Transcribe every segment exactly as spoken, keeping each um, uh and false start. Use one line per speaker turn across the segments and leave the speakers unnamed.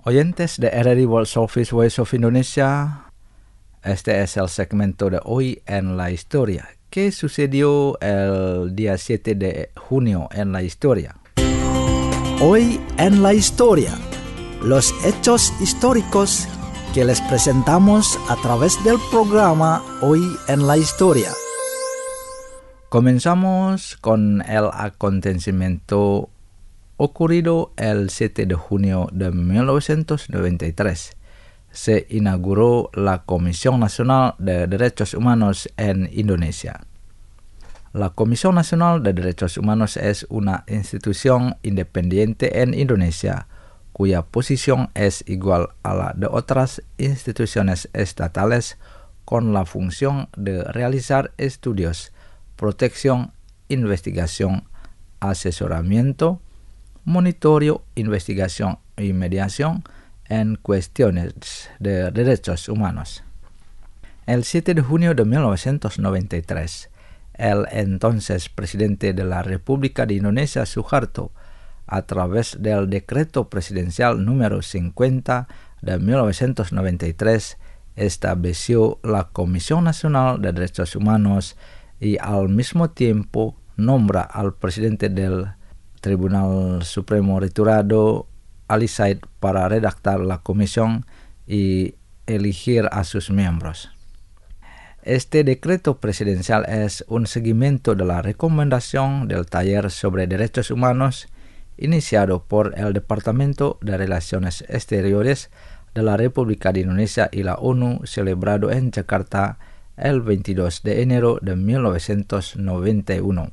Oyentes de R R I World Service Voice of Indonesia, este es el segmento de hoy en la historia. ¿Qué sucedió el día siete de junio en la historia?
Hoy en la historia, los hechos históricos que les presentamos a través del programa Hoy en la historia.
Comenzamos con el acontecimiento ocurrido el siete de junio de mil novecientos noventa y tres. Se inauguró la Comisión Nacional de Derechos Humanos en Indonesia. La Comisión Nacional de Derechos Humanos es una institución independiente en Indonesia cuya posición es igual a la de otras instituciones estatales con la función de realizar estudios, protección, investigación, asesoramiento, monitoreo, investigación y mediación en cuestiones de derechos humanos. El siete de junio de mil novecientos noventa y tres, el entonces presidente de la República de Indonesia, Suharto, a través del decreto presidencial número cincuenta de mil novecientos noventa y tres, estableció la Comisión Nacional de Derechos Humanos y al mismo tiempo nombra al presidente del Tribunal Supremo retirado, Ali Said, para redactar la comisión y elegir a sus miembros. Este decreto presidencial es un seguimiento de la recomendación del Taller sobre Derechos Humanos iniciado por el Departamento de Relaciones Exteriores de la República de Indonesia y la ONU, celebrado en Yakarta el veintidós de enero de mil novecientos noventa y uno.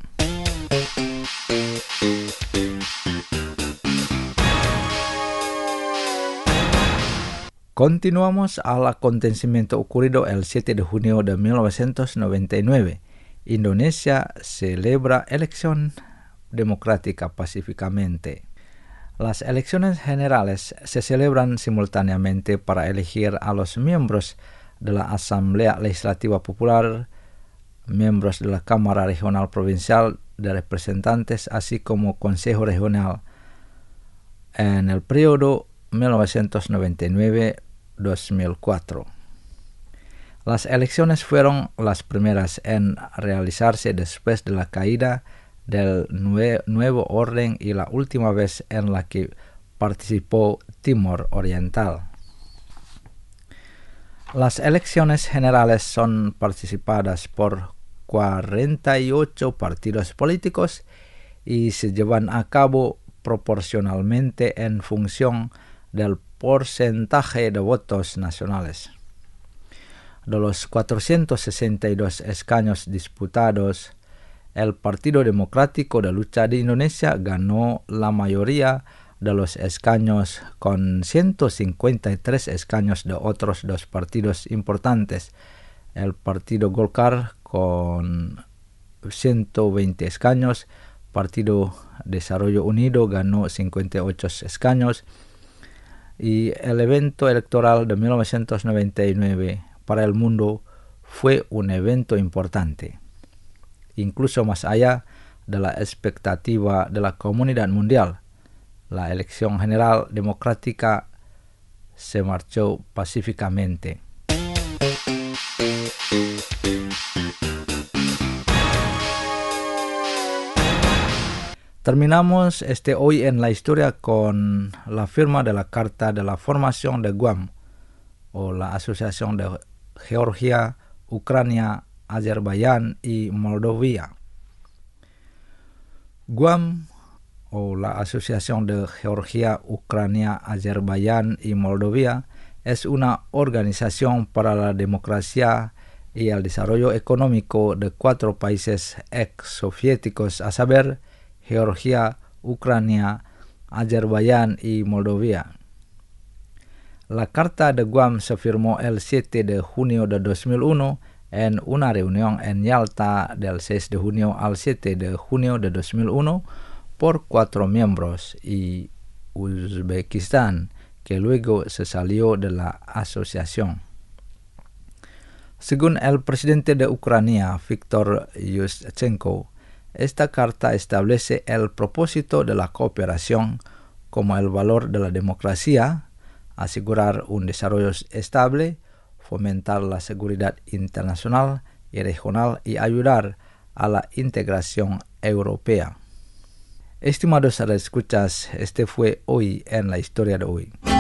Continuamos al acontecimiento ocurrido el siete de junio de mil novecientos noventa y nueve. Indonesia celebra elección democrática pacíficamente. Las elecciones generales se celebran simultáneamente para elegir a los miembros de la Asamblea Legislativa Popular, miembros de la Cámara Regional Provincial de Representantes, así como Consejo Regional en el periodo mil novecientos noventa y nueve a dos mil cuatro. Las elecciones fueron las primeras en realizarse después de la caída del nue- nuevo orden y la última vez en la que participó Timor Oriental. Las elecciones generales son participadas por cuarenta y ocho partidos políticos y se llevan a cabo proporcionalmente en función del porcentaje de votos nacionales. De los cuatrocientos sesenta y dos escaños disputados, el Partido Democrático de Lucha de Indonesia ganó la mayoría de los escaños con ciento cincuenta y tres escaños de otros dos partidos importantes. El Partido Golkar con ciento veinte escaños, Partido Desarrollo Unido ganó cincuenta y ocho escaños, y el evento electoral de mil novecientos noventa y nueve para el mundo fue un evento importante, incluso más allá de la expectativa de la comunidad mundial. La elección general democrática se marchó pacíficamente. Terminamos este hoy en la historia con la firma de la Carta de la Formación de Guam, o la Asociación de Georgia, Ucrania, Azerbaiyán y Moldavia. Guam, o la Asociación de Georgia, Ucrania, Azerbaiyán y Moldavia, es una organización para la democracia y el desarrollo económico de cuatro países ex-soviéticos, a saber, Georgia, Ucrania, Azerbaiyán y Moldavia. La Carta de Guam se firmó el siete de junio de dos mil uno en una reunión en Yalta del seis de junio al siete de junio de dos mil uno por cuatro miembros y Uzbekistán, que luego se salió de la asociación. Según el presidente de Ucrania, Viktor Yushchenko, esta carta establece el propósito de la cooperación como el valor de la democracia, asegurar un desarrollo estable, fomentar la seguridad internacional y regional y ayudar a la integración europea. Estimados escuchas, este fue Hoy en la Historia de hoy.